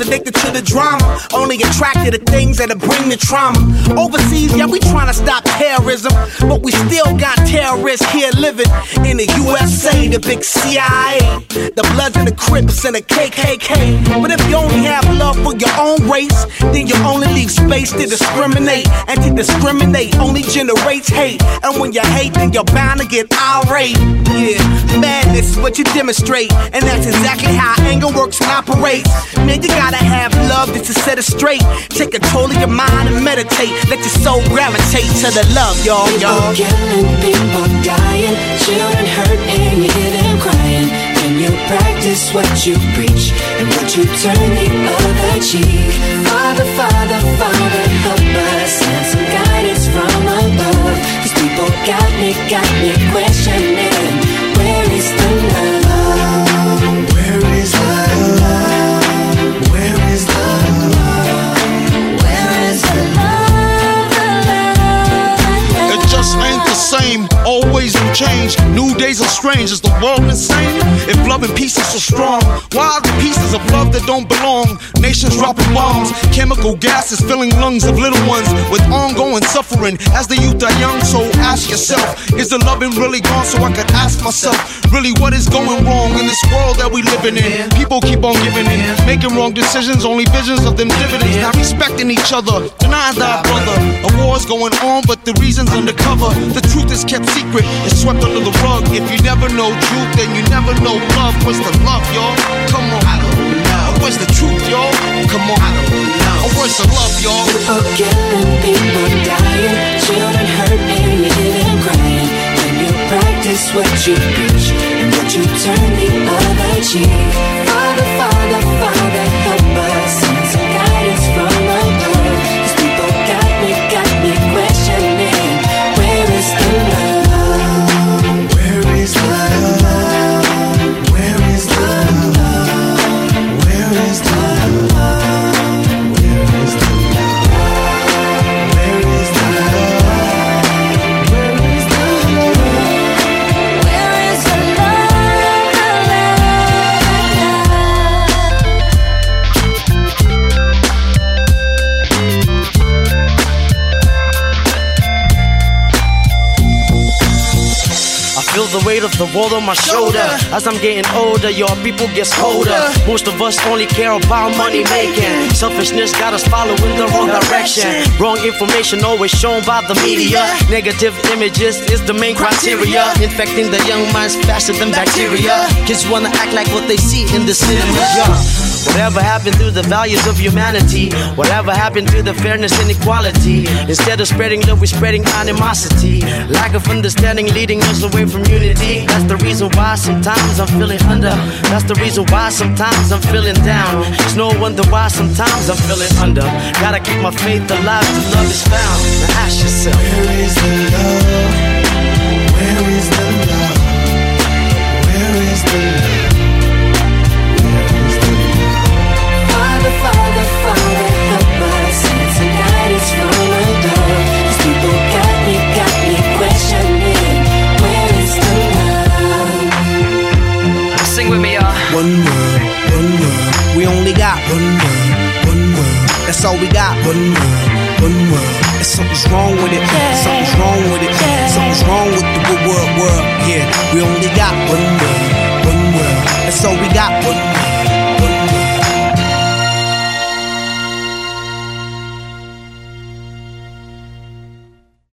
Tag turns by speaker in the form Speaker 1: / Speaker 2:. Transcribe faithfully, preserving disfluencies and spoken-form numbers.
Speaker 1: addicted to the drama, only attracted to things that'll bring the trauma. Overseas, yeah, we trying to stop terrorism, but we still got terrorists here living in the U S A, the big C I A, the Bloods and the Crips and the K K K. But if you only have love for your own race, then you only leave space to discriminate, and to discriminate only generates hate. And when you hate, then you're bound to get irate. Yeah, madness is what you demonstrate, and that's exactly how anger works and operates. Man, you gotta have love just to set it straight. Take control of your mind and meditate. Let your soul gravitate to the love, y'all, y'all.
Speaker 2: People killing, people dying, children hurt and you hear them crying. When you practice what you preach and what you turn the other cheek. Father, Father, Father, help us, send some guidance from above. Cause people got me, got me questioning, where is the love? Where is the love? Where is the love? Where is the love? The love?
Speaker 3: It just ain't the same, always new change. New days are strange, is the world insane? If love and peace is so strong, why are the pieces of love that don't belong? Nations dropping bombs, chemical gases filling lungs of little ones with ongoing suffering as the youth are young. So ask yourself, is the loving really gone? So I could ask myself, really what is going wrong in this world that we living in? People keep on giving in, making wrong decisions, only visions of them dividends. Not respecting each other, denying thy brother. A war's going on, but the reason's undercover. The truth is kept secret, it's swept under the rug. If you never know truth, then you never know love. What's the love, y'all? Come on, I don't know. Where's the truth, y'all? Come on, I don't know. Where's the love, y'all?
Speaker 2: People killing, people dying, children hurt and you hear them crying. When you practice what you preach and what you turn the other cheek. Father, Father, Father, help us, send some guidance from above. Cause people got me, got me questioning, where is the love? Where is the love? Where is the love? Where is the love? Where is the love? Where is the love? Where is the love? Where is the
Speaker 4: I feel the weight of the world on my shoulder. As I'm getting older, your people gets colder. Most of us only care about money making. Selfishness got us following the wrong direction. Wrong information always shown by the media. Negative images is the main criteria, infecting the young minds faster than bacteria. Kids wanna act like what they see in the cinema. Yeah. Whatever happened to the values of humanity? Whatever happened to the fairness and equality? Instead of spreading love, we're spreading animosity. Lack of understanding leading us away from unity. That's the reason why sometimes I'm feeling under. That's the reason why sometimes I'm feeling down. It's no wonder why sometimes I'm feeling under. Gotta keep my faith alive till love is found. Now ask yourself,
Speaker 2: Where is the love? Where is the love? Where is the love? Father, Father, Father, help us, send some guidance from above. These people got me, got me questioning, where is the love?
Speaker 4: sing with me, y'all.
Speaker 1: One word, one word. We only got one word, one word. That's all we got. One word, one word. And something's wrong with it. Something's wrong with it. Something's wrong with the good world, world. Yeah, we only got one word, one word. That's all we got. One word.